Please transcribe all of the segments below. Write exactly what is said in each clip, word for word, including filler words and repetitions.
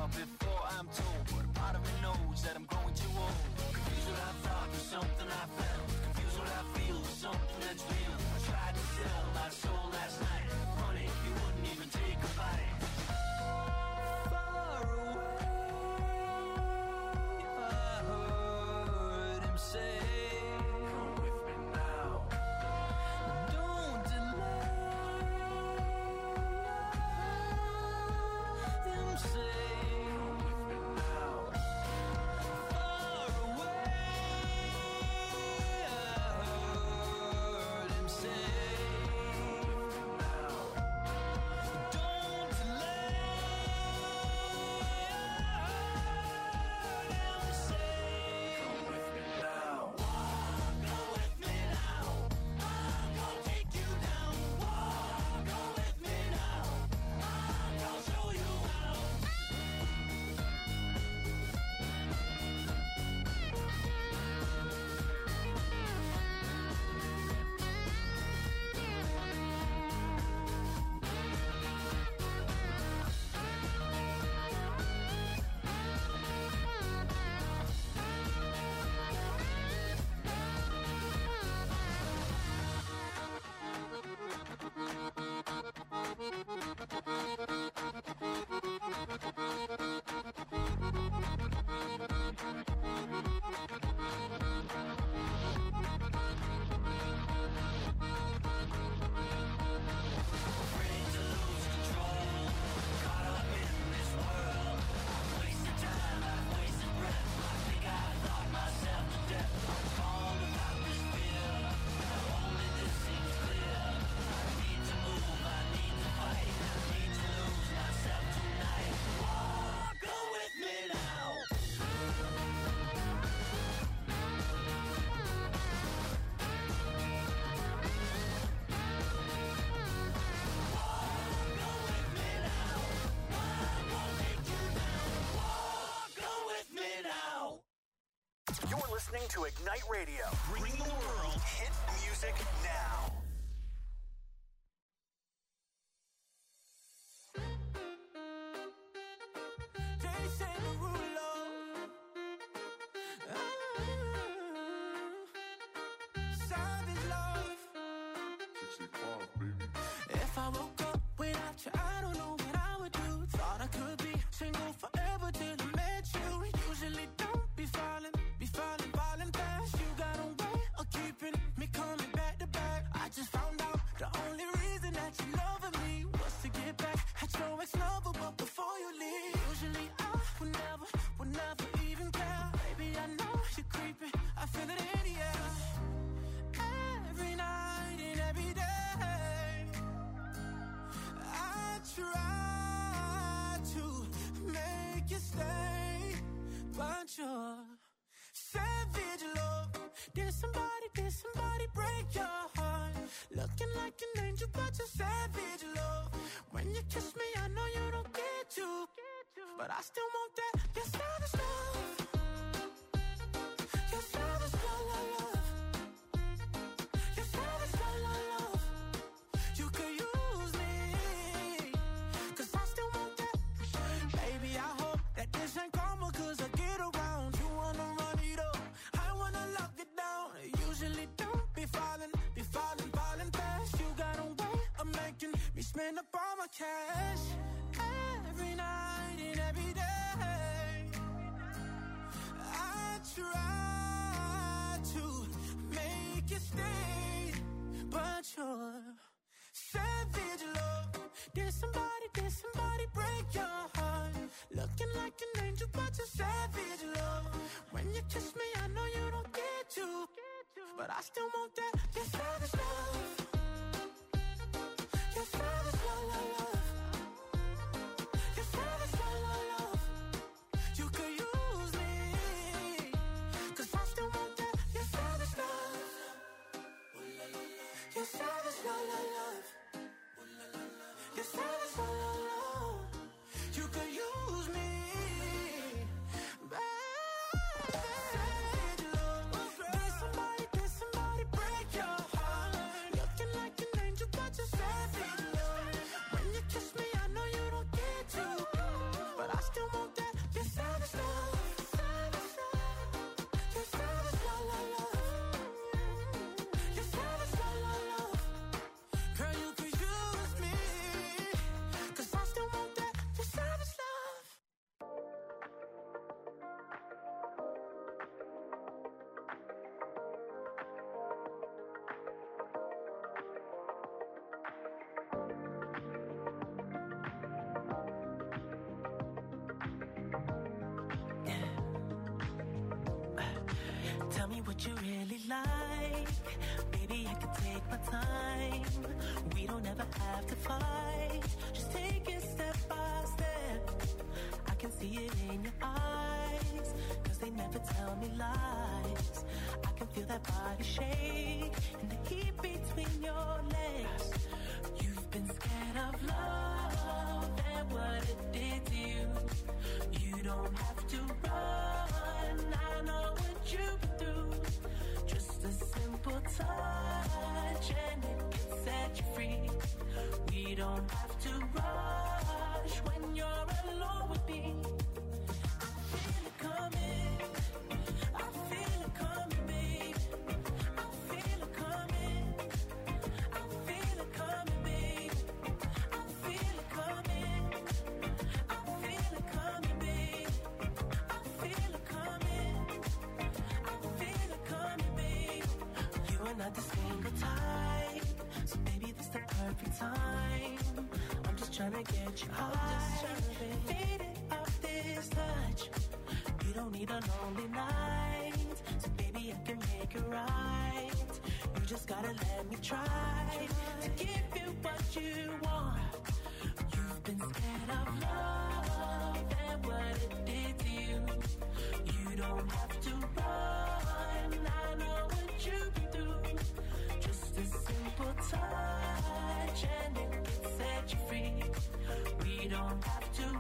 before I'm told, but a part of me knows that I'm growing too old. Confused what I thought was something I felt. Confused what I feel was something that's real. I tried to sell my soul last night. Money, you wouldn't even take a bite. Far away, I heard him say, come with me now. Don't delay. Him say, come with me now. Far away, I heard him say, come with me now. Don't delay. I heard him say, come with me now. Walk, go with me now. I'm gonna take you down. Walk, go with me now. I'm gonna show you how. Afraid to lose control, caught up in this world. I've wasted time, I've wasted breath. I think I thought myself to death. I'm torn without this fear. Now only this seems clear. I need to move, I need to fight. I need to lose myself tonight. Walk, go with me now. Walk, go with me now. I'm gonna take you down. Walk, go with me now. You're listening to Ignite Radio. Bring the world hit music now. Jason Derulo. Ah, Savage love. If I woke up without you, I don't know what I would do. Thought I could be single forever till I met you. Usually don't be falling, be falling, falling fast. You got a way of keeping me coming back to back. I just found out the only reason that you loving me was to get back at your ex-lover, but before you leave, usually I would never, would never even care. Baby, I know you're creeping, I feel it in the air. Every night and every day, I try to make you stay, but you're savage love. Did somebody, did somebody break your heart? Looking like an angel, but you're savage love. When you kiss me, I know you don't get to, but I still want that. Your savage love. Your savage love, love, love. Your savage love, love, love. You could use me, 'cause I still want that. Baby, I hope that this ain't karma, 'cause I get around. You wanna run it up, I wanna lock it down. Usually don't be falling, be falling, falling fast. You got a way of making me spend up all my cash. Every night and every day, I try to make you stay, but you're savage love. Did somebody, did somebody break your heart? Looking like an angel, but you're savage love. When you kiss me, I know you don't get to, but I still want that. Your savage love. Your savage love, love, love. Your savage love, love, love. You could use me, 'cause I still want that. Your savage love. Your savage love, love, love. Your savage love, love, love. You could use me, baby. Savage love. Did somebody, did somebody break your heart? like. Baby, I can take my time. We don't ever have to fight. Just take it step by step. I can see it in your eyes, cause they never tell me lies. I can feel that body shake and the heat between your legs. You've been scared of love and what it did to you. You don't have to run, I know what you've been through. Just a simple touch and it can set you free. We don't have to rush when you're alone with me. I feel it coming, I feel it coming, babe. I feel it coming, I feel it coming, babe. I feel it coming, I feel it coming, babe. I feel it coming, I feel it coming, babe. You are not the single type, so baby, this the perfect time. I'm just trying to get you high, faded off this touch. You don't need a lonely night, so baby, I can make it right. You just gotta let me try to give you what you want. You've been scared of love and what it did to you. You don't have to run, I know what you've been through. Just a simple touch and it can set you free. We don't have to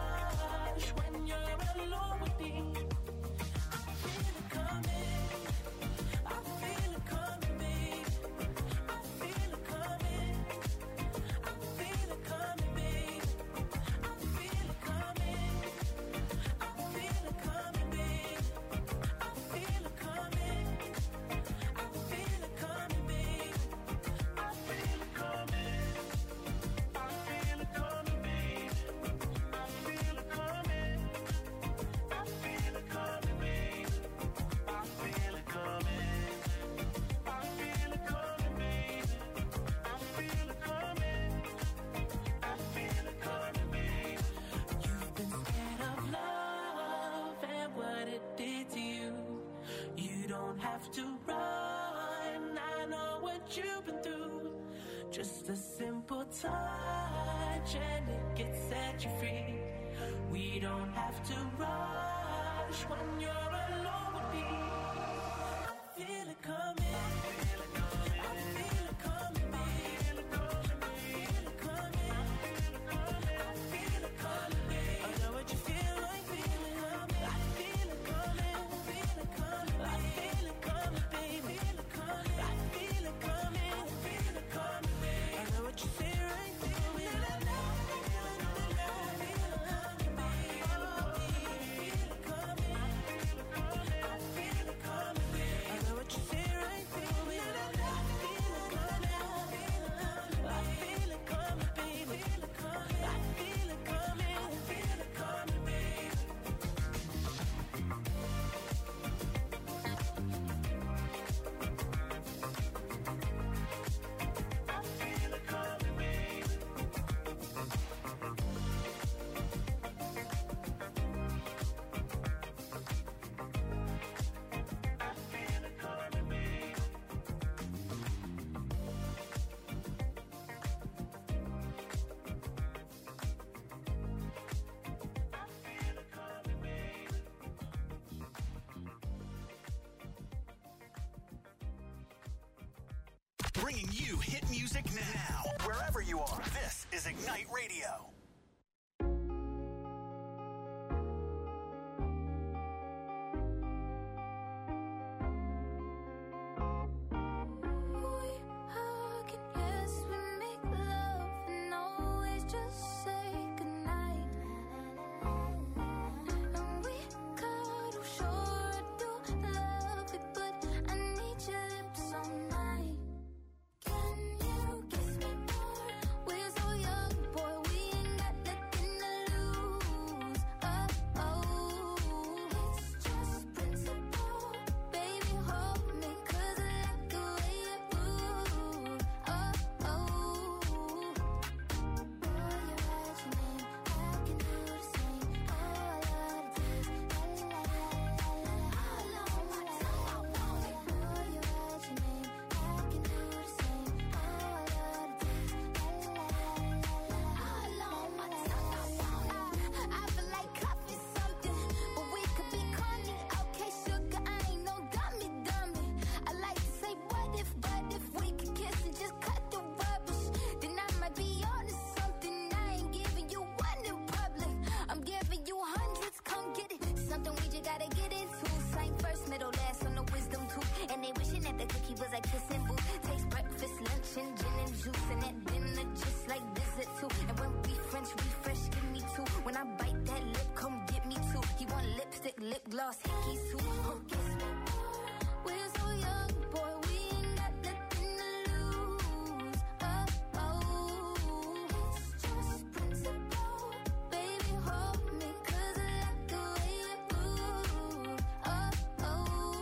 rush when you're alone with me. I feel it coming, I feel it coming, babe. I feel it coming, I feel it coming, babe. I feel it coming, I feel it coming, babe. I feel it coming, I feel it coming, babe. I feel it coming, I feel it coming, babe. I feel it coming, I feel it coming, babe. I feel it coming, I feel it coming, babe. I feel it coming, I feel it coming, babe. You've been scared of love and what it did to you. You don't have to run, I know what you've been through. Just a simple touch and it gets set you free. We don't have to rush when you're alone with me. I feel it coming, I feel it coming, I feel it coming, babe. I feel it coming, I feel it coming, babe. I know what you feel like, feel it coming. I feel it coming, I feel it coming, I feel it coming, babe. I feel it coming, I feel it coming, I feel it coming, babe. I know what you feel right, feel it. I know, I feel it coming, babe. I feel it coming, I feel it coming, I feel it coming, babe. I know what you feel right, feel it. I know, I feel it coming, I feel it coming, I feel it coming, babe. I feel it coming, I feel it coming, I feel it coming, babe. I feel it coming, babe. I feel it coming, babe. I feel it coming, babe. Bringing you hit music now. Wherever you are, this is Ignite Radio. We hug and yes, we make love and always just say goodnight. And we cuddle, sure I do love it, but I need your lips all night. Can you kiss me more? We're so young, boy, we ain't lipstick, lip gloss, hickeys too. Huh, kiss me more. We're so young, boy, we ain't got nothing to lose. Oh, oh, it's just principle. Baby, hold me, 'cause I like the way you move. Oh, oh.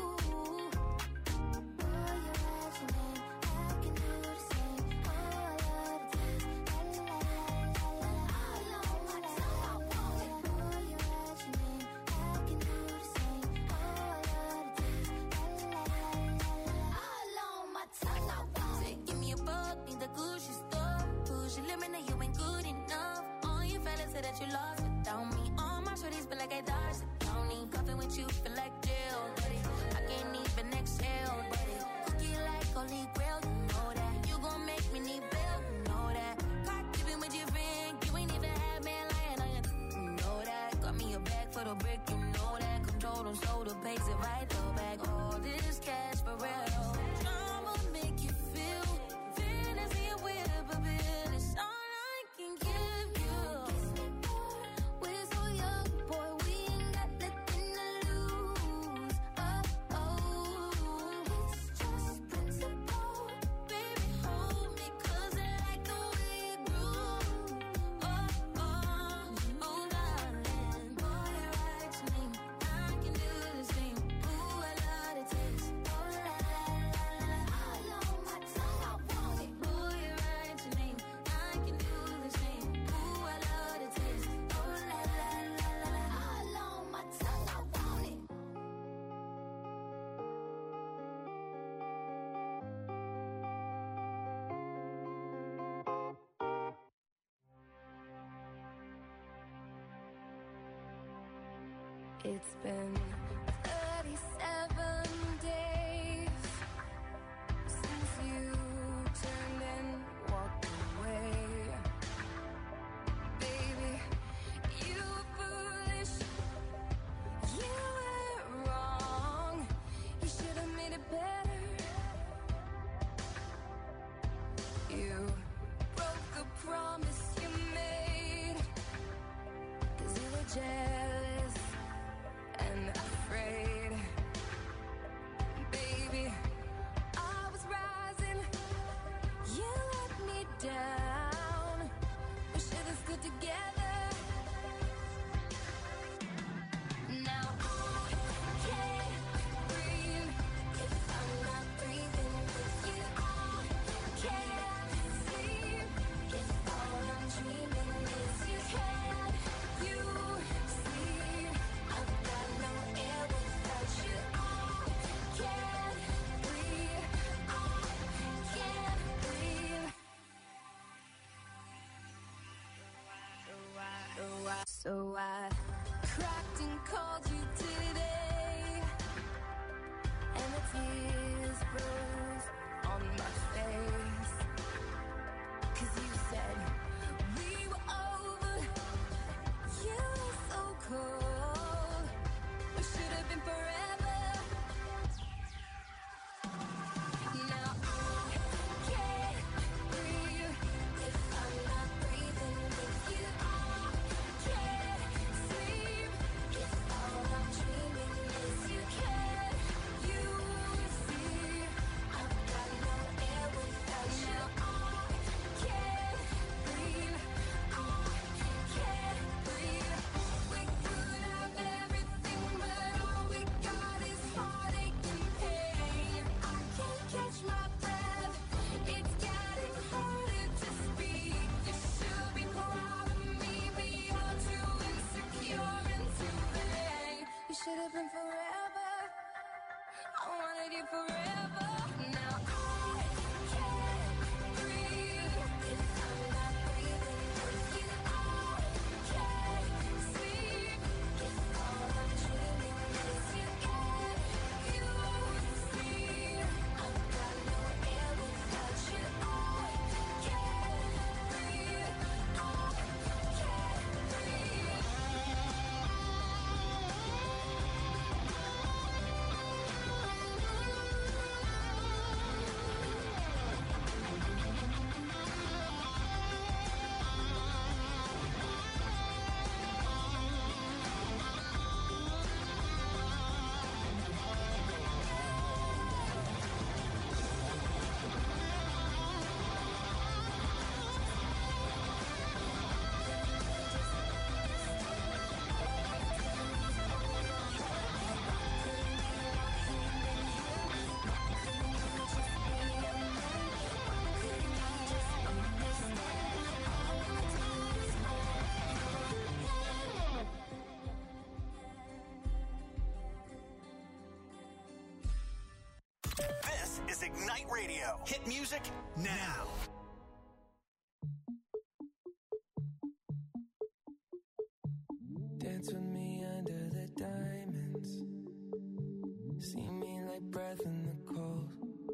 Boy, you're at your name, I can do the same. Oh, I love the taste. La la la la la la. All on my tongue, I want it. Boy, you're at your name, I can do the same. Oh, I love the taste. La la la la la. All on my tongue, I want it. Give me a buck, need the Gucci store. Push your limit, now you ain't good enough. All your fellas say that you lost without me. All my shorties feel like I dodged the county. Coffee with you feel like jail, buddy. I can't even exhale, buddy. Cookie like holy grail, you know that. You gon' make me need bail, you know that. Caught keeping with your friend, you ain't even had man lying on you, you know that. Got me a bag for the brick, you know that. Control them, so the pace it right though back. All this cash for real. I'ma make you feel fantasy and whip a bill. It's all I can give you. We're so young, boy, we ain't got nothing to lose. Oh, oh, it's just principle. Baby, hold me, 'cause I like the way you groove. Oh, oh, oh, darling. Boy, you're right to me. I can do the same. Ooh, I love the taste. Oh, la, la, la, la. All on my tongue, I want it. Boy, you're right to me. I can do the same. Ooh, I love the taste. Oh, la, la, la, la. All on my tongue, I want it. It's been thirty-seven days since you turned and walked away. Baby, you were foolish, you were wrong. You should have made it better. You broke a promise you made, 'cause you were jealous and afraid. Baby, I was rising, you let me down. We should have stood together. Now I can't breathe if I'm not breathing with you. I can't sleep if all I'm dreaming is you. Can you see? I've got no air without you. I can't breathe. I can't breathe. So I cracked and called you today, and the tears froze on my face. 'Cause you said we were over. You were so cold. We should have been forever. Now I can't breathe if I'm not breathing with you. I can't sleep if all I'm dreaming is you. Can you see? I've got no air without you. I can't breathe. I can't breathe. We could have everything, but all we got is heartache and pain. I can't catch my breath. It's getting harder to speak. You should be proud of me, but you're too insecure and too vain. You should have been forever. I wanted you forever. Now I can't breathe if I'm not breathing with you. I can't sleep if all I'm dreaming is you. Can you see? I've got no air without you. I can't breathe. I can't breathe. Ignite Radio. Hit music now. Dance with me under the diamonds. See me like breath in the cold.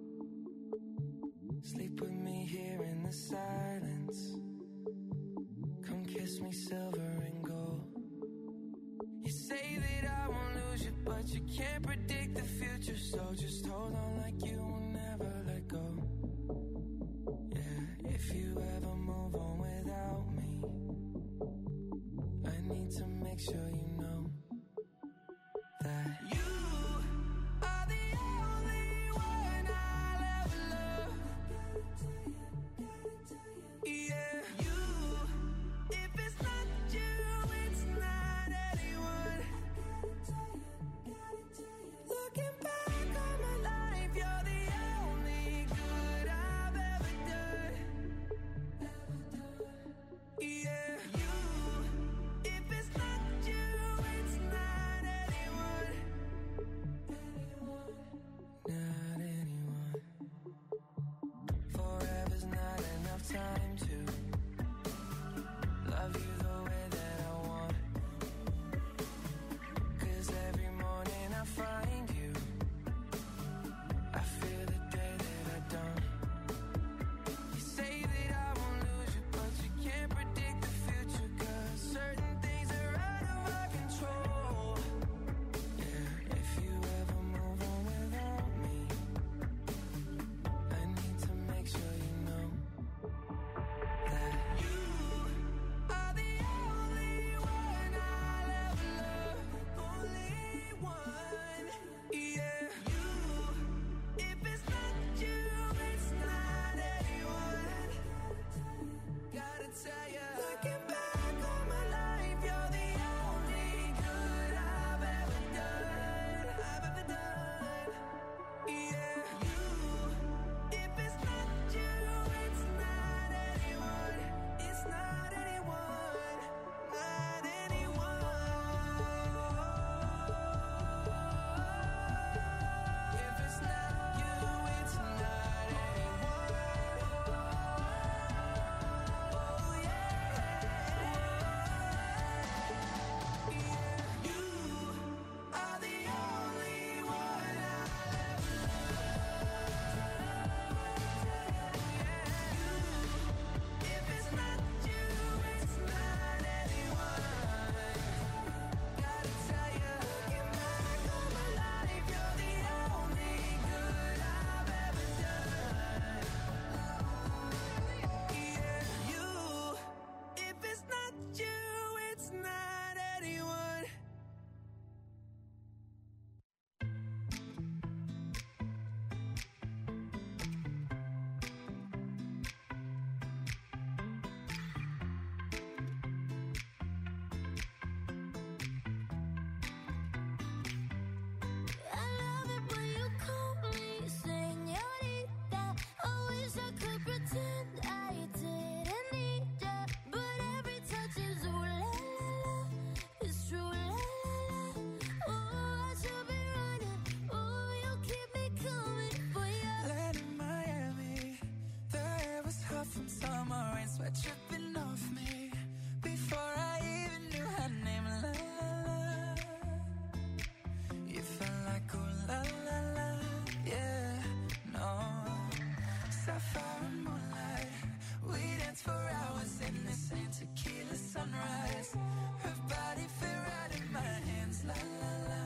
Sleep with me here in the silence. Come kiss me silver and gold. You say that I won't lose you, but you can't predict the future. So just hold on like you will never let go. Yeah, if you ever move on without me, I need to make sure you know that you are the only one I'll ever love. Yeah, you, if it's not you, it's not anyone. Looking back on my life, you're the only good I've ever done. Yeah, you, if it's not you, it's not anyone. Not anyone. Forever's not enough time to love you the way that I want. 'Cause every morning I find you, I feel the day that I don't. You say that I won't lose you, but you can't predict the future. 'Cause certain things are out of our control. Yeah, if you ever move on without me, I need to make sure you know that you are the only one I'll ever love. Only one. Yeah, you, if it's not you, it's not anyone. Gotta tell ya, looking back on my life, you're the only good I've ever done. I've ever done. Yeah, you, if it's not you, it's not anyone. It's not anyone. Not anyone. If it's not you, it's not anyone. Oh yeah. Yeah, you are the only one I'll ever love. If it's not you, it's not anyone. Gotta tell you, looking back on my life, you're the only good I've ever done. Yeah, you, if it's not you, it's not anyone. I love it when you call me señorita. I wish I could pretend I didn't need ya, but every touch is ooh la la la. It's true la la la. Oh, I should be running. Oh, you keep me coming for ya. Land in Miami, the air was hot from summer rain, sweat dripping off me before I even knew her name. La la la, you felt like ooh la la la, yeah, no. Sapphire and moonlight, we danced for hours in the same tequila sunrise. Her body fit right in my hands, la la la.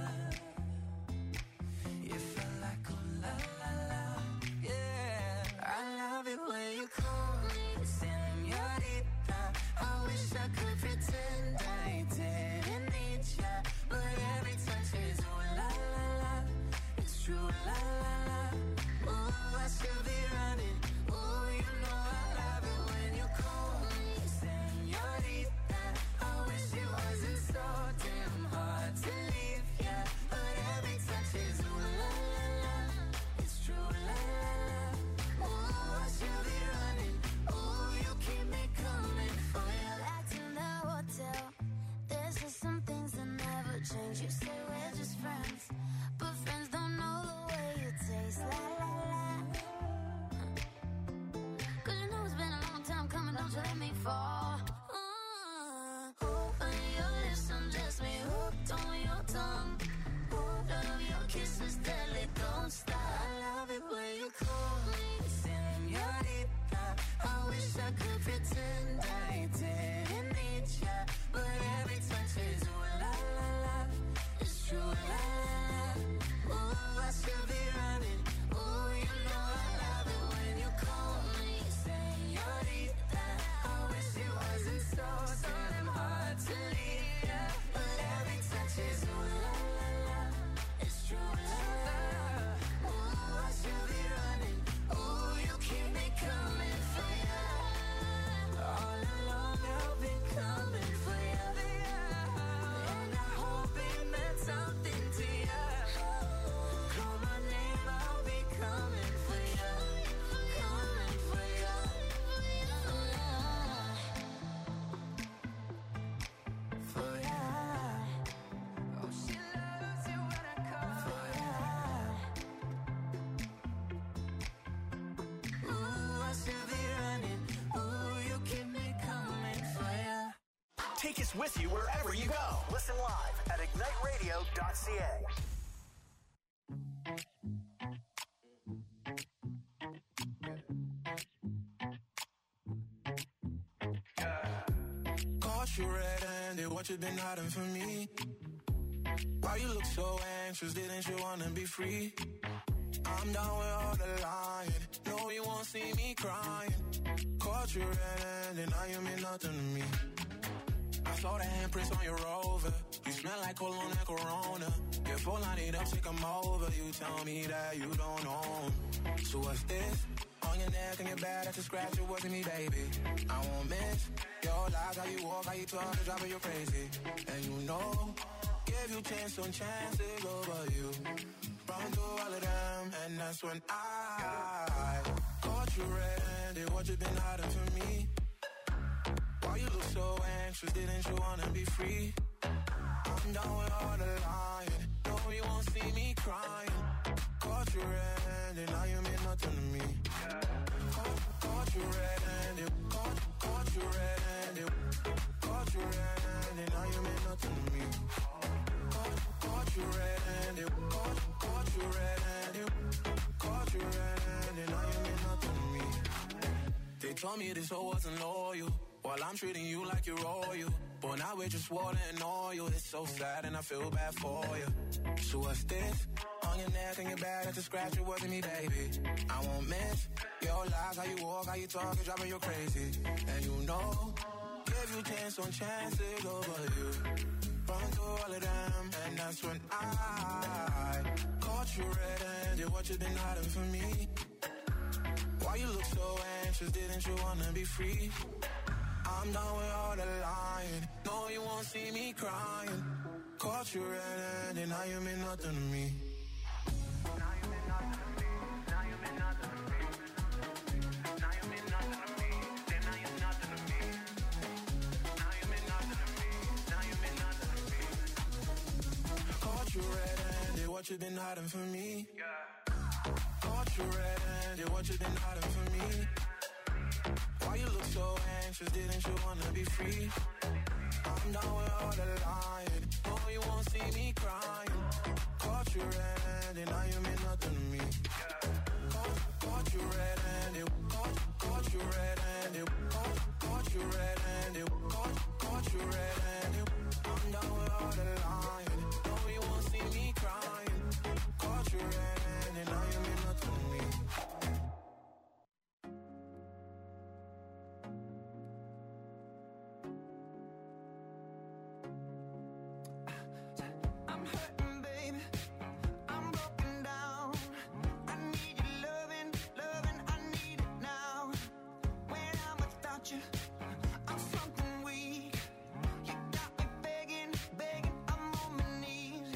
You felt like ooh la la la, yeah. I love it when you call me señorita. I wish I could pretend I didn't need ya, but every touch is ooh la la la. It's true la la la. Ooh, I should be running. Ooh, you know I love it when you call me señorita. I wish it wasn't so damn hard to leave ya, but every touch is ooh la la la. It's true la la la. Ooh, I should be running. Ooh, you keep me coming for ya. Back in the hotel, there's just some things that never change. You say we're just friends, but friends don't know the way you taste. La la la. take us with you wherever you go. Listen live at ignite radio dot c a. Caught you red-handed, what you been hiding from me? Why you look so anxious, didn't you wanna be free? I'm down with all the lying, no you won't see me crying. Caught you red-handed, now you mean nothing to me. I saw the handprints on your Rover, you smell like cologne and Corona. Your phone line it up, say come over, you tell me that you don't know. So what's this? On your neck and your back, that's a scratch, it wasn't me, baby. I won't miss your lies, how you walk, how you talk, driving you crazy. And you know, give you chance on chances over you. Run through all of them, and that's when I caught you red-handed, what you been hiding from me? Why you look so anxious, didn't you wanna be free? I'm down with all the lying, no you won't see me crying. Caught you red-handed, now you mean nothing to me. Caught, caught you red-handed, caught, caught you red-handed, caught you red-handed, now you mean nothing to me. Caught, caught you red-handed, caught, caught you red-handed, caught you red-handed, now you mean nothing to me. They told me this whole wasn't loyal, while I'm treating you like you're royal. But now we're just water and oil. It's so sad and I feel bad for you. So what's this? On your neck and your back, that's a scratch, it wasn't me, baby. I won't miss your lies, how you walk, how you talk, it's driving you crazy. And you know, give you chance on chances over you. Run through all of them, and that's when I caught you red-handed, what you been hiding from me? Why you look so anxious, didn't you wanna be free? I'm done with all the lying, no you won't see me crying. Caught you red-handed, now you mean nothing to me. Now you mean nothing to me, now you mean nothing to me. Now you mean nothing to me, then now you're nothing to me. Now you mean nothing to me, now you mean nothing to me. Caught you red-handed, what you been hiding from me? Caught you red-handed, what you been hiding from me? Why you look so anxious, didn't you wanna be free? I'm down with all the lying, no you won't see me crying. Caught you red-handed, now you mean nothing to me. Caught, caught you red-handed, caught, caught you red-handed, caught, caught you red-handed, caught, caught you red-handed. I'm down with all the lying, no you won't see me crying. Caught you red-handed, now you mean nothing to me. I'm something weak. You got me begging, begging, I'm on my knees.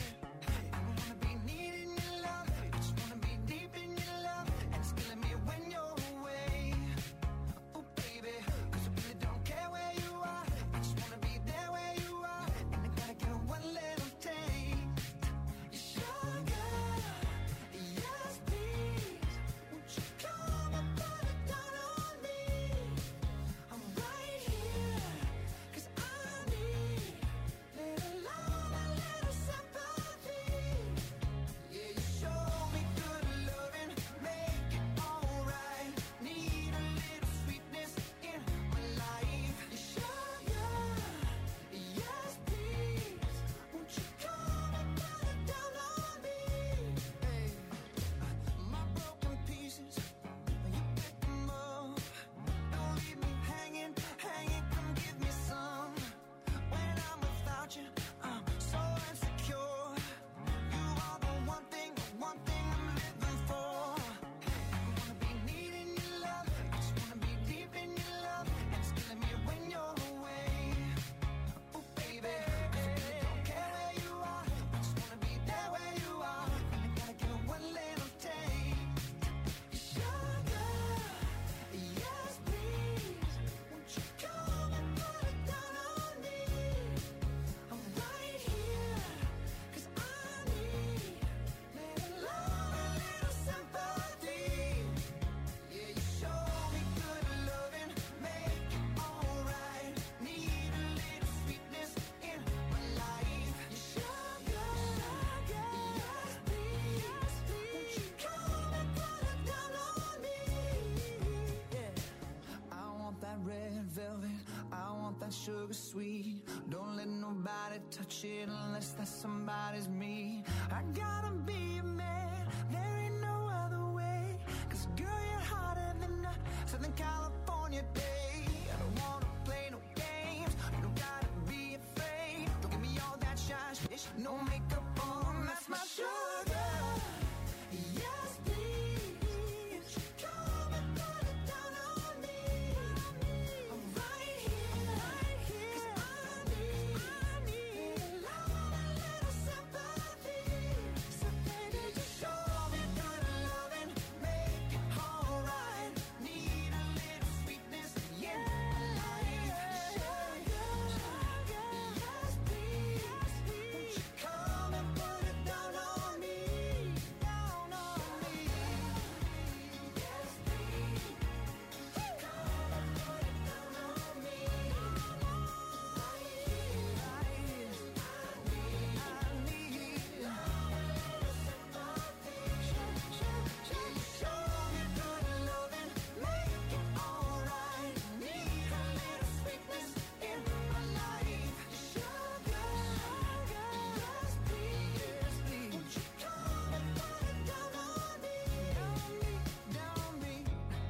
sugar sweet. Don't let nobody touch it unless that somebody's me. I gotta be a man, there ain't no other way. Cause girl, you're hotter than a Southern California day. I don't wanna play no games, you don't gotta be afraid. Don't give me all that shine, shit, no makeup on, that's my sugar. Yes, please, come and put it down on me. I'm right here, right here. 'Cause I need, I need a love, a little sympathy. So baby, just show me good loving, make it alright. Need a little sweetness in my life. Sugar, sugar, yes please, won't you come and put it down on me, down on me. Yes please, come and put it down on me. Right here, right here. I need, I need love, a little sympathy. Show me good loving, make it alright. Need a little sweetness in my life. Sugar, yes please, won't you come and put it down on me, down me, down me.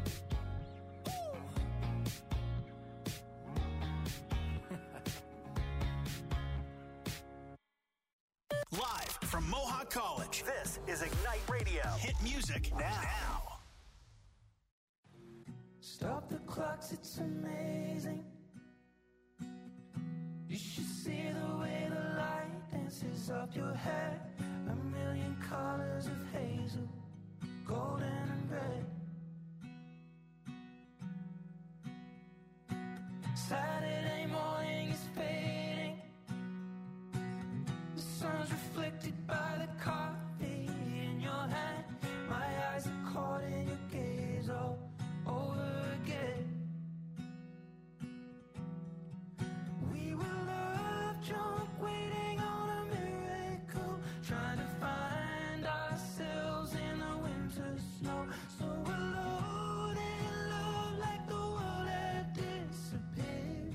Live from Mohawk College, this is Ignite Radio. Hit music now. Stop the clocks, it's amazing. You should see the way the light dances up your hair. A million colors of hazel, golden and red. Saturday morning is fading. The sun's reflected by the coffee in your hand. My eyes are caught in your gaze all over again. We were love drunk, waiting on a miracle, trying to find ourselves in the winter snow. So alone in love, like the world had disappeared.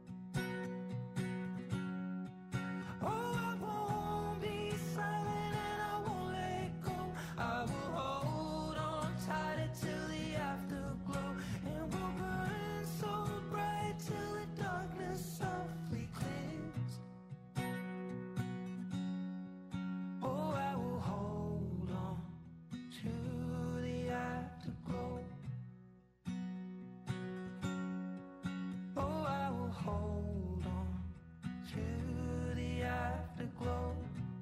Oh, I won't be silent and I won't let go. I will hold on tight till the afterglow, and we'll burn so bright till the darkness softly clears. Oh, I will hold on to the afterglow. Oh, I will hold on to the afterglow.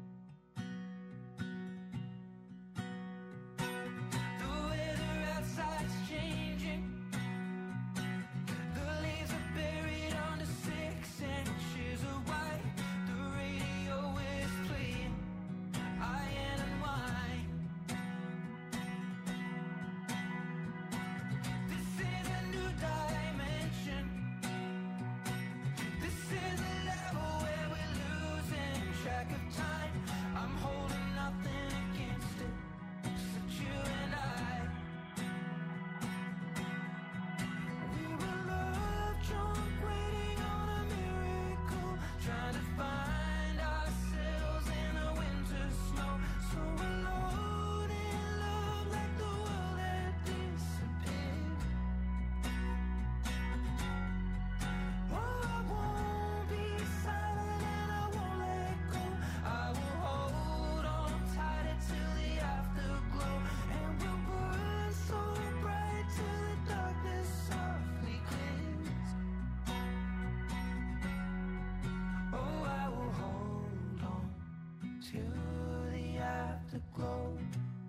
The weather outside's changing. The leaves are buried under six inches of white. The radio is playing Iron and Wine. This is a new dimension. This is a level where we're losing track of time. I'm holding nothing against it, except you and I. We were love drunk, waiting on a miracle, trying to find ourselves in the winter snow. So alone in love, like the world had disappeared. Oh, I won't be silent and I won't let go. I will hold on tight till the afterglow, and we'll burn so bright till the darkness softly clears. Oh, I will hold on to the afterglow.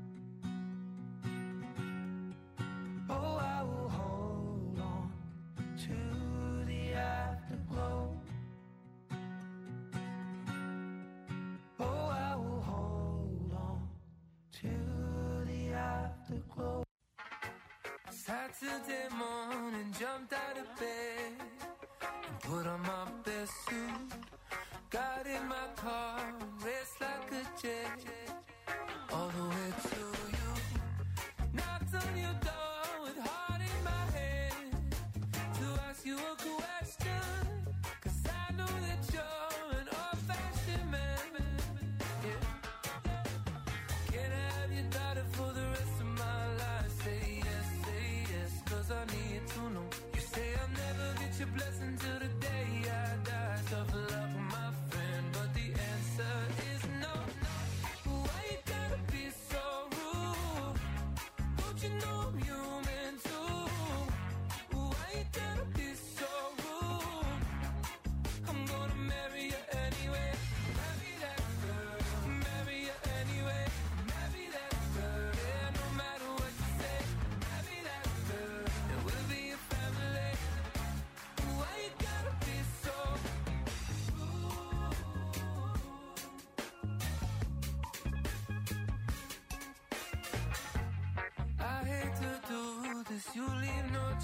Oh, I will hold on to the afterglow. Oh, I will hold on to the afterglow. Saturday morning, jumped out of bed and put on my best suit. Got in my car and raced like a jet all the way to you. Knocked on your door with heart in my head to ask you a question.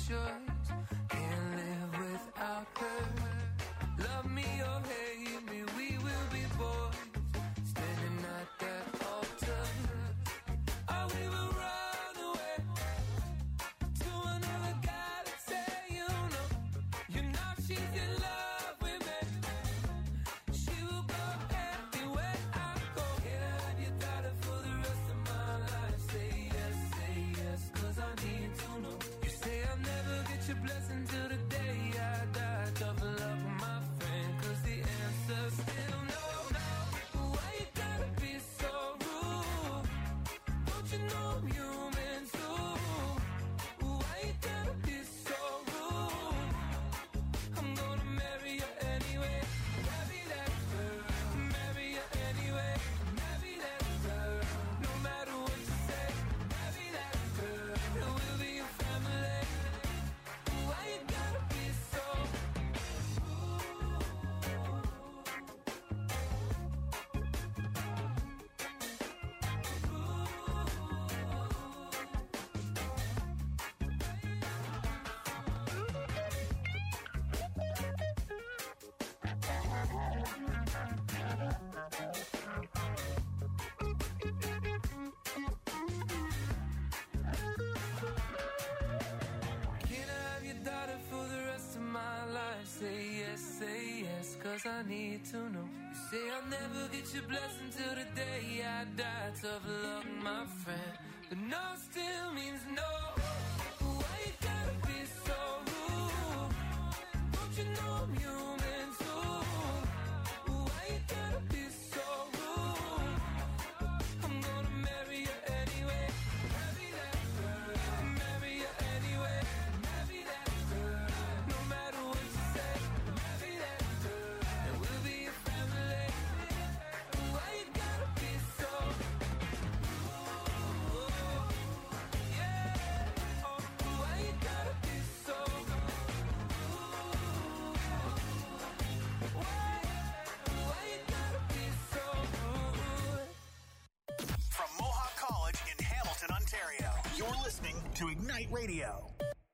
choice. Can't live without her. Love me or hate me, we will be boys. Standing at that altar. I will run away to another guy that say you know, you know she's in love with me. She will go anywhere I go. Can I have your daughter for the rest of my life? Say yes, say yes, cause I need to know. You say I'll never get your blessing till the day I die. Tough love with my friend, cause the answer's still no, no. Why you gotta be so rude? Don't you know I'm human too? Why you gotta be so rude? I'm gonna marry you anyway. Marry that girl. Marry you anyway. Marry that girl. No matter what you say. Marry that girl. We'll be a family. Why you gotta be so rude? Can I have your daughter for the rest of my life? Say yes, say yes, cause I need to know. You say I'll never get your blessing till the day I die. Tough luck, my friend, but no still means no. Why you gotta be so rude? Don't you know I'm human too? Why you gotta be so rude? I'm gonna marry you anyway. Marry that girl. Marry you anyway. Marry that girl. No matter what you say. Marry that girl. And we'll be a family. Why you gotta be so rude? Yeah. Oh, why you gotta be so rude? Why? Why you gotta be so rude? From Mohawk College in Hamilton, Ontario, you're listening to Ignite Radio.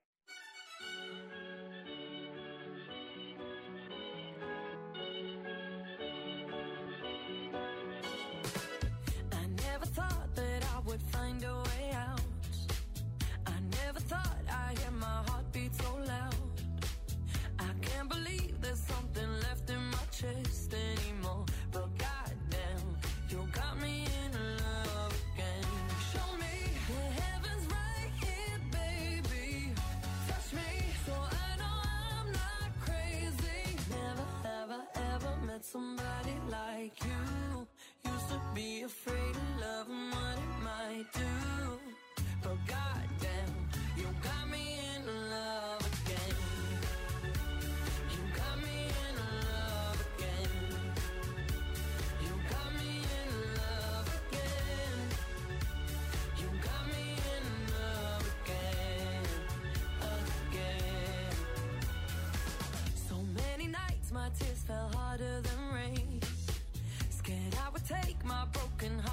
I never thought that I would find a way out. I never thought I'd hear my heartbeat so loud. I can't believe there's something left in my chest anymore. But goddamn, you got me in love again. Show me the heavens right here, baby. Touch me so I know I'm not crazy. Never, ever, ever met somebody like you. Used to be afraid of love and what it might do. But goddamn, you got me in love again. You got me in love again. You got me in love again. You got me in love again, again. So many nights my tears fell harder than rain. Scared I would take my broken heart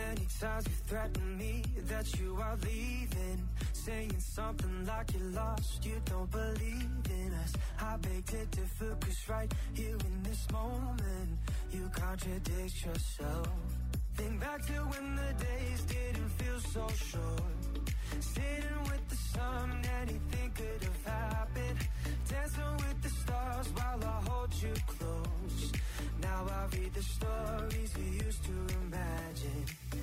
many times you threatened me that you are leaving, saying something like you're lost, you don't believe in us. I beg to differ, cause right here in this moment, you contradict yourself. Think back to when the days didn't feel so short, sitting with the sun, anything could have happened, dancing with the stars while I hold you close. Now I read the stories we used to imagine.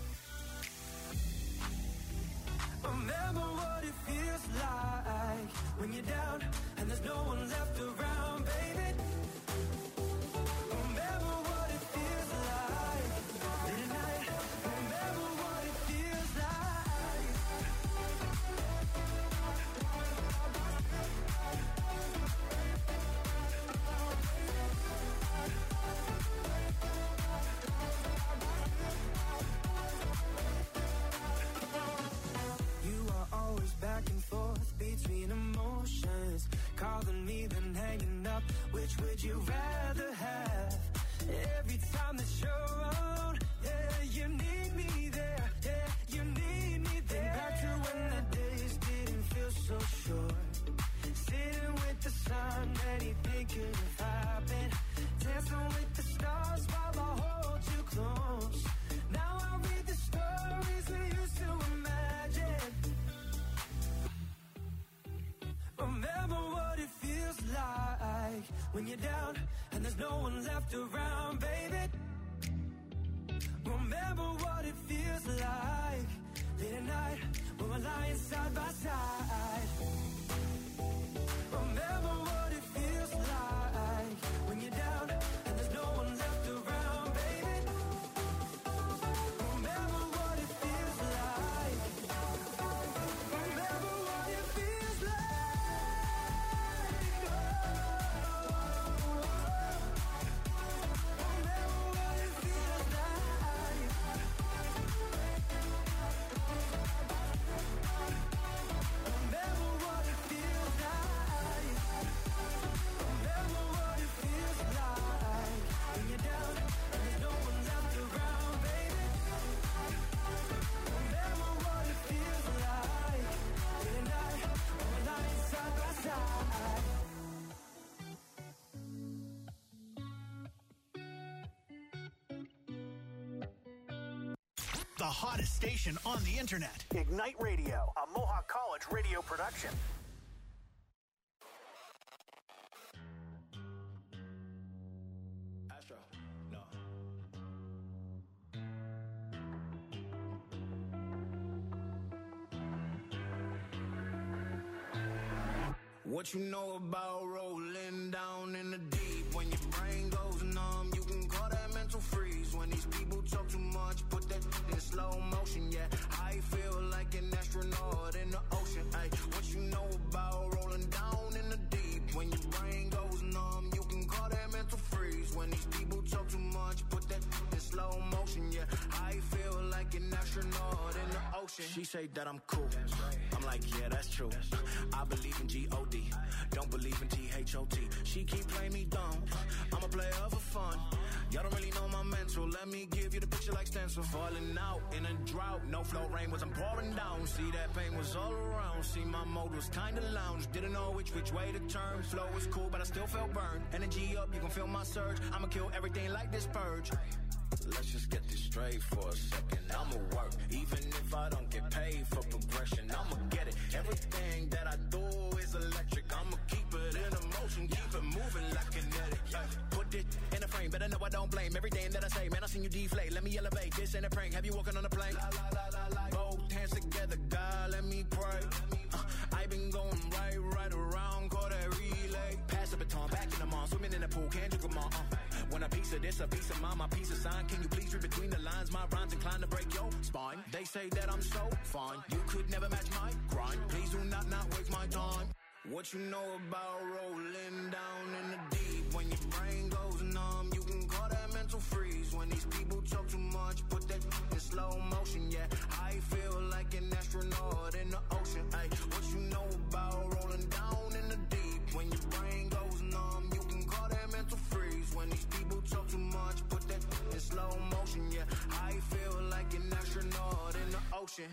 Remember what it feels like when you're down and there's no one left around, baby. Remember what it feels like late at night. Remember what it feels like. You are always back and forth between emotions, calling me then hanging up. Which would you rather have? Every time that you're around, yeah, you need me there, yeah, you need me there. Think back to when the days didn't feel so short, sitting with the sun, anything could have happened, dancing with the stars while I hold you close. Now I read the stories we used to imagine. Remember what it feels like when you're down and there's no one left around, baby. Remember what it feels like late at night when we're lying side by side. Remember what it feels like when you're down and there's no one left around, baby. Remember what it feels like. Remember what it feels like. Remember what it feels like. Remember what it feels like. Remember what it feels like when you're down and there's no one left around, baby. Remember what it feels like late at night when we're lying side by side. The hottest station on the internet. Ignite Radio, a Mohawk College radio production. Astro, no. What you know about rolling down in the deep? When your brain goes numb, you can call that mental freeze. When these people talk too much, put that in slow motion. Yeah, I feel like an astronaut in the ocean. Ay, what you know about rolling down in the deep? When your brain goes numb, you can call that mental freeze. When these people talk too much, put that in slow motion. Yeah, I feel like an astronaut in the ocean. She say that I'm cool. I'm like, yeah, that's true. I believe in G O D. Don't believe in T H O T. She keep playing me dumb. I'm a player for fun. Y'all don't really know my mental. Let me give you the picture like stencil. Falling out in a drought. No flow rain wasn't pouring down. See, that pain was all around. See, my mode was kinda lounge. Didn't know which which way to turn. Flow was cool, but I still felt burned. Energy up, you can feel my surge. I'ma kill everything like this purge. Let's just get this straight for a second. I'ma work, even if I don't get paid for progression. I'ma get it. Everything that I do is electric. I'ma keep it in motion, keep it moving like kinetic. Yeah. Put it in a frame, better know I don't blame everything that I say. Man, I seen you deflate. Let me elevate. This ain't a prank. Have you walking on a plane? La, la, la, la, la. Both hands together, God, let me pray. Uh, I been going right, right around, call that relay. Pass the baton, back in the mall, swimming in the pool, can't you come on? Uh. When a piece of this, a piece of mine, my piece of sign. Can you please read between the lines? My rhymes inclined to break your spine. They say that I'm so fine. You could never match my grind. Please do not not waste my time. What you know about rolling down in the deep? When your brain goes numb, you can call that mental freeze. When these people talk too much, put that in slow motion. Yeah, I feel like an astronaut in the ocean. Ay, what you know about rolling down in the deep? When your brain goes numb, you can call that mental freeze. When these people talk too much, put that in slow motion. Yeah, I feel like an astronaut motion.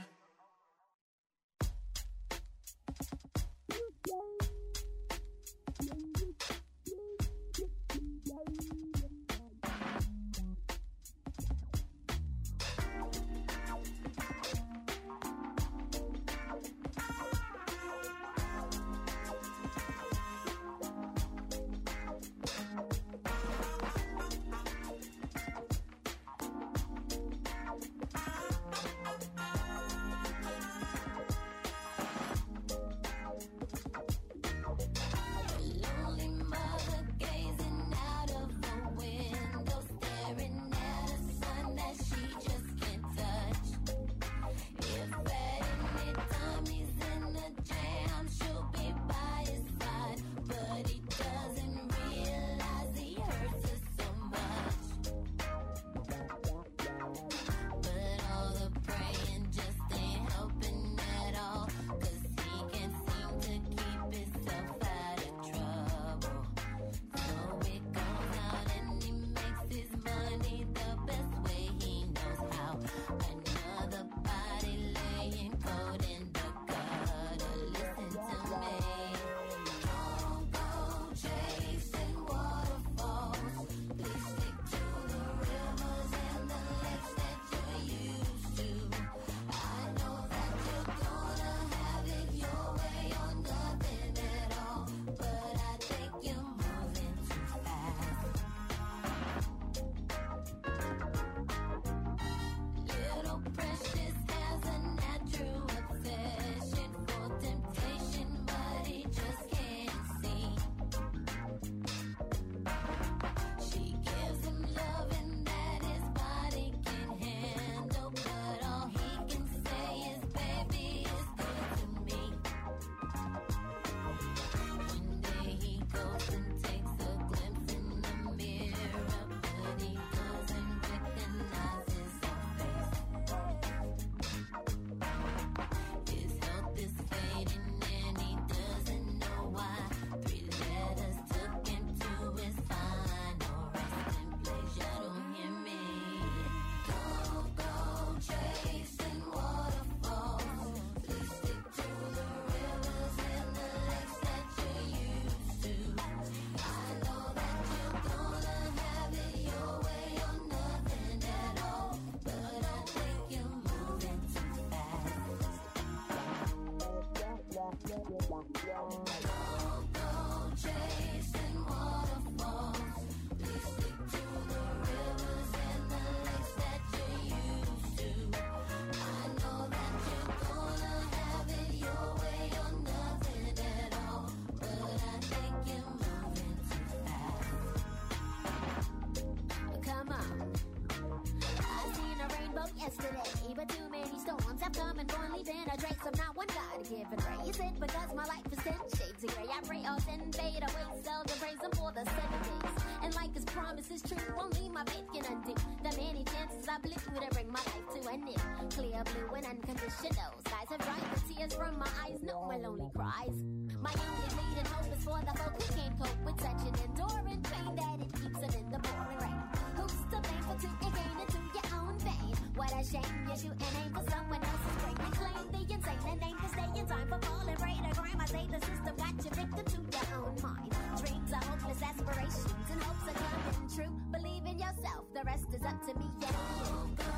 Yesterday, but too many storms have come and gone, leaving a trace of not one God given race. It because my life is ten shades of gray. I pray all sin fade away, seldom praise Him for the seven days. And like His promise is true, only my faith can undo the many chances I blew to bring my life to an end. Clear blue and unconditional skies have dried the tears from my eyes. No one lonely cries. My only leading hope is for the folk who can't cope with such an enduring pain that it keeps them in the pouring rain. Who's to blame for two and gain into your own vein? What a shame you shoot and aim for someone else's brain. You claim the insane and aim to stay in time for falling prey to crime. I say the system got you victim to your own mind. Dreams are hopeless aspirations and hopes are coming true. Believe in yourself, the rest is up to me. Yeah. Don't go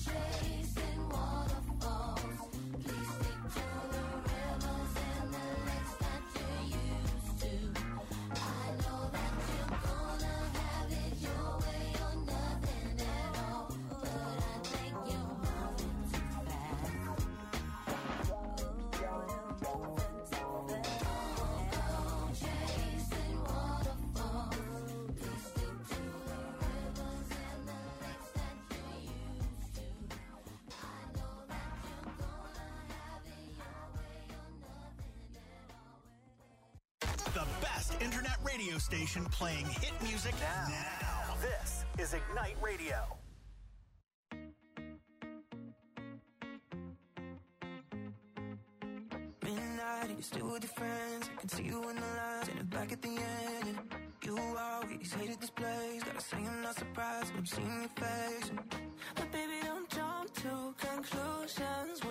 chasing waterfalls. Please stick to the rivers and the lakes that you're used to. I know that you're gonna have it your way or nothing at all, but I think you're moving too fast. Don't go chasing waterfalls. Please stick to the rivers and the lakes that you're used to. I know that you're gonna have it your way or nothing at all. The best internet radio station playing hit music now. Now, this is Ignite Radio. Midnight, you're still with your friends. I can see you in the lines and back at the end. And you always hated this place. Gotta say I'm not surprised when I'm seeing your face. But baby, don't jump to conclusions.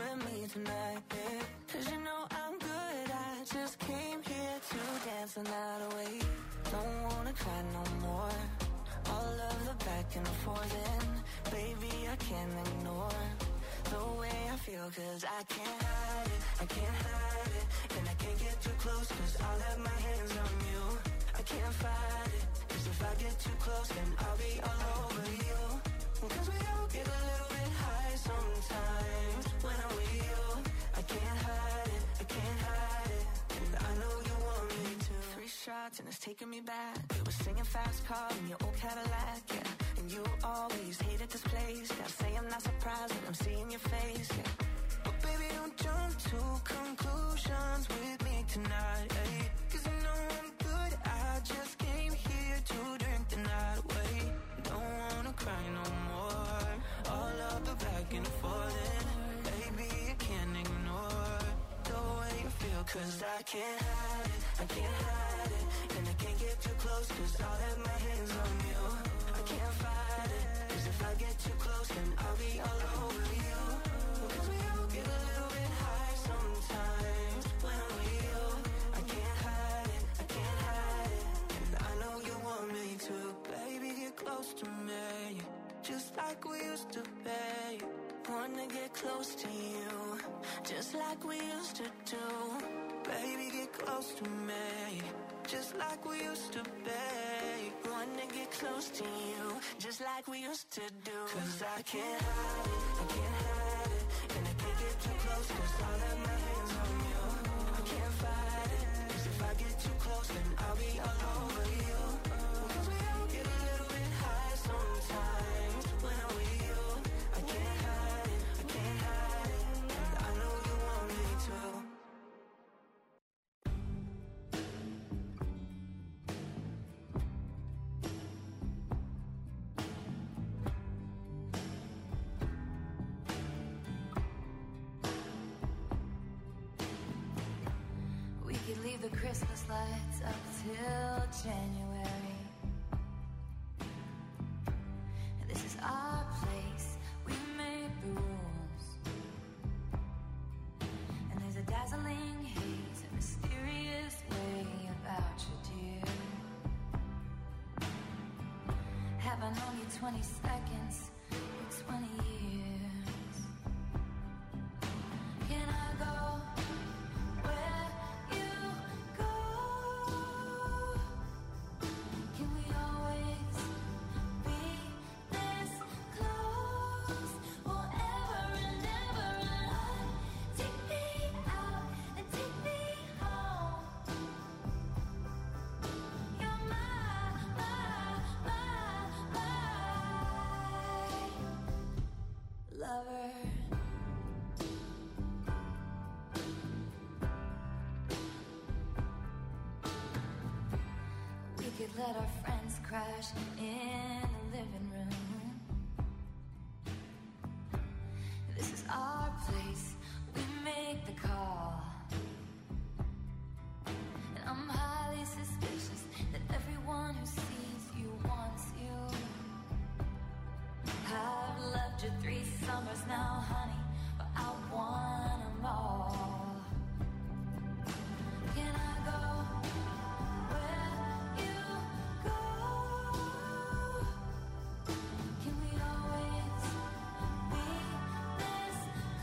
can't ignore the way I feel, cause I can't hide it, I can't hide it. And I can't get too close, cause I'll have my hands on you. I can't fight it, cause if I get too close, then I'll be all over you. Cause we all get a little bit high sometimes when I'm with you. I can't hide it, I can't hide it. And I know you want me to. Three shots and it's taking me back. We were singing fast car in your old Cadillac, yeah. And you always hated this place. Gotta say I'm not surprised when I'm seeing your face, yeah. But baby, don't jump to conclusions with me tonight, eh? Cause you know I'm good, I just came here to drink the night away. Don't wanna cry no more. All of the back and forth, baby, I can't ignore the way you feel, cause I can't hide it, I can't hide it. And I can't get too close, cause I'll have my hands on you. I can't fight it, cause if I get too close, then I'll be all over you. Cause we all get a little bit high sometimes when I'm with you. I can't hide it, I can't hide it. And I know you want me to. Baby, get close to me, just like we used to be. Wanna get close to you, just like we used to do. Baby, get close to me, just like we used to be. Wanna get close to you, just like we used to do. Cause I can't hide it, I can't hide it. And I can't get too close, cause I'll have my hands on you. I can't fight it, cause if I get too close, then I'll be all over you. Cause we all get a little bit high sometimes when I'm with you. I can't hide it, I can't hide it. And I know you want me to. We could leave the Christmas lights up till January. This is our place, we made the rules. And there's a dazzling haze, a mysterious way about you, dear. Have I known you twenty seconds, or twenty years? Can I go where you go? Can we always be this close? Forever and ever and on. Take me out and take me home. You're my, my, my, my lover. We could let our friends crash in the living room. This is our place, we make the call. And I'm highly suspicious that everyone who sees you wants you. I've loved you three summers now, honey, but I want them all. Can I go where you go? Can we always be this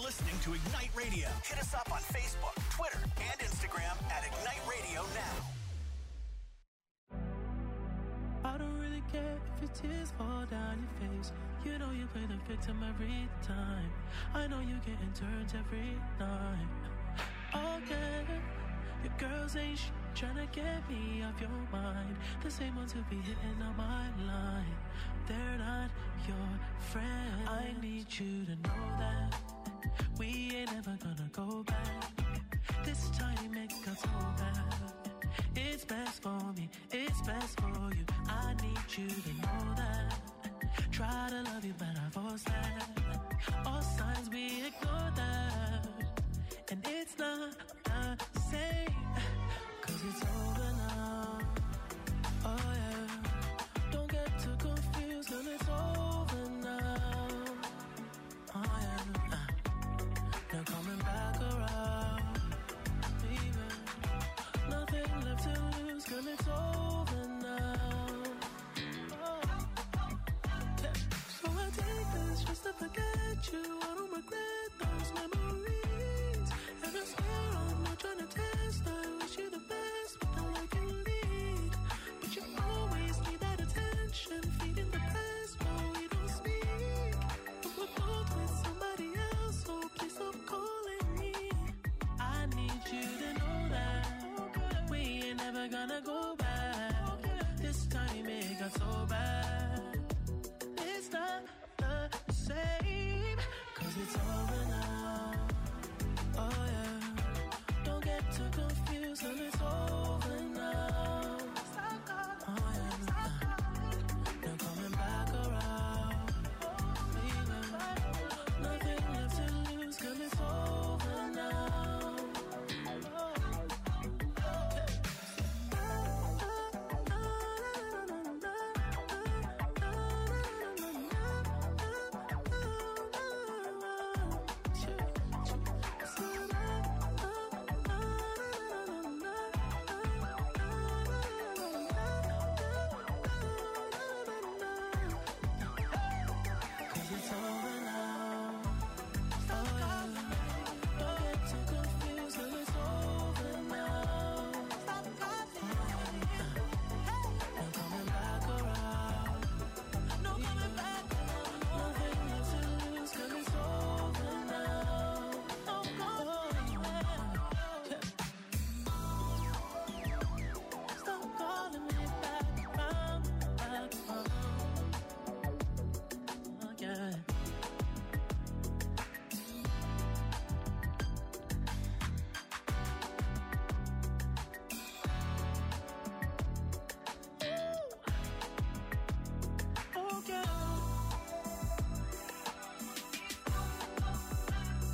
listening to Ignite Radio. Hit us up on Facebook, Twitter, and Instagram at Ignite Radio Now. I don't really care if your tears fall down your face. You know you play the victim every time. I know you getting turned every night. Okay, your girls ain't sh- trying to get me off your mind. The same ones who be hitting on my line. They're not your friend. I need you to know that we ain't ever gonna go back. This time it got so bad. It's best for me, it's best for you. I need you to know that. Try to love you, but I force that. All signs we ignore that. And it's not the same, cause it's over now. Oh yeah, don't get too confused, cause it's over now. Oh yeah, uh, they're coming back around. Even nothing left to lose, cause it's over now. Oh. Yeah. So I take this just to forget you. I don't regret those memories. And I swear I'm not trying to test. I wish you the best, but all I can lead. But you always need that attention, feeding the past while we don't speak. But we're both with somebody else, so please stop calling me. I need you to know that we ain't never gonna go back. This time it got so bad. It's not the same, cause it's over now. Oh yeah, don't get too confused.